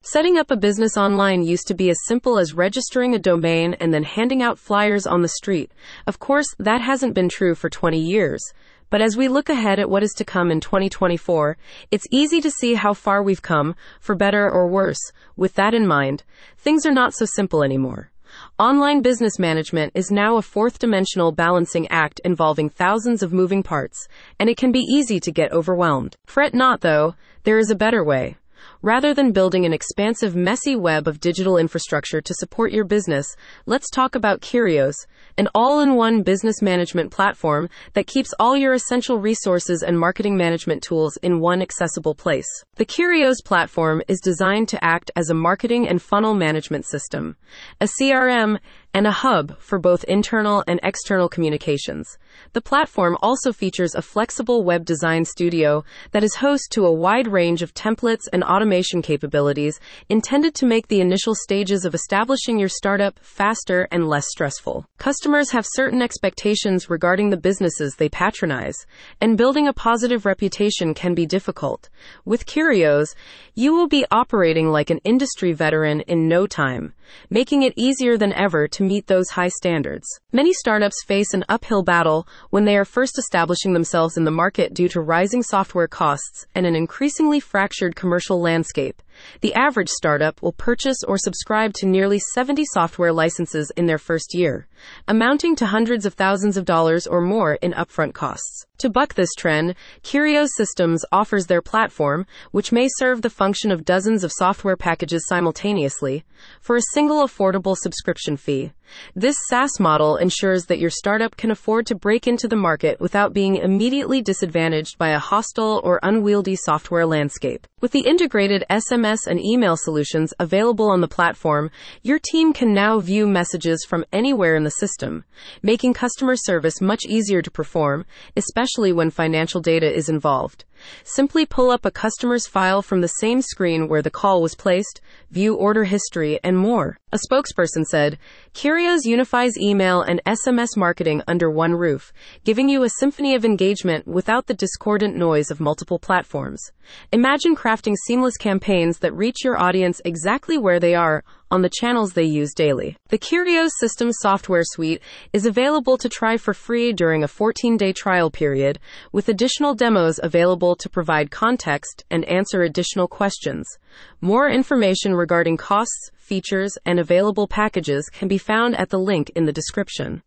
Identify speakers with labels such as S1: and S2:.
S1: Setting up a business online used to be as simple as registering a domain and then handing out flyers on the street. Of course, that hasn't been true for 20 years. But as we look ahead at what is to come in 2024, it's easy to see how far we've come, for better or worse. With that in mind, things are not so simple anymore. Online business management is now a fourth-dimensional balancing act involving thousands of moving parts, and it can be easy to get overwhelmed. Fret not, though, there is a better way. Rather than building an expansive, messy web of digital infrastructure to support your business, let's talk about Kyrios, an all-in-one business management platform that keeps all your essential resources and marketing management tools in one accessible place. The Kyrios platform is designed to act as a marketing and funnel management system, a CRM, and a hub for both internal and external communications. The platform also features a flexible web design studio that is host to a wide range of templates and automation capabilities intended to make the initial stages of establishing your startup faster and less stressful. Customers have certain expectations regarding the businesses they patronize, and building a positive reputation can be difficult. With Kyrios, you will be operating like an industry veteran in no time, making it easier than ever to meet those high standards. Many startups face an uphill battle when they are first establishing themselves in the market due to rising software costs and an increasingly fractured commercial landscape. The average startup will purchase or subscribe to nearly 70 software licenses in their first year, amounting to hundreds of thousands of dollars or more in upfront costs. To buck this trend, Kyrios Systems offers their platform, which may serve the function of dozens of software packages simultaneously, for a single affordable subscription fee. This SaaS model ensures that your startup can afford to break into the market without being immediately disadvantaged by a hostile or unwieldy software landscape. With the integrated SMS and email solutions available on the platform, your team can now view messages from anywhere in the system, making customer service much easier to perform, especially when financial data is involved. Simply pull up a customer's file from the same screen where the call was placed, view order history, and more. A spokesperson said, Kyrios unifies email and SMS marketing under one roof, giving you a symphony of engagement without the discordant noise of multiple platforms. Imagine crafting seamless campaigns that reach your audience exactly where they are, on the channels they use daily. The Kyrios Systems software suite is available to try for free during a 14-day trial period, with additional demos available to provide context and answer additional questions. More information regarding costs, features, and available packages can be found at the link in the description.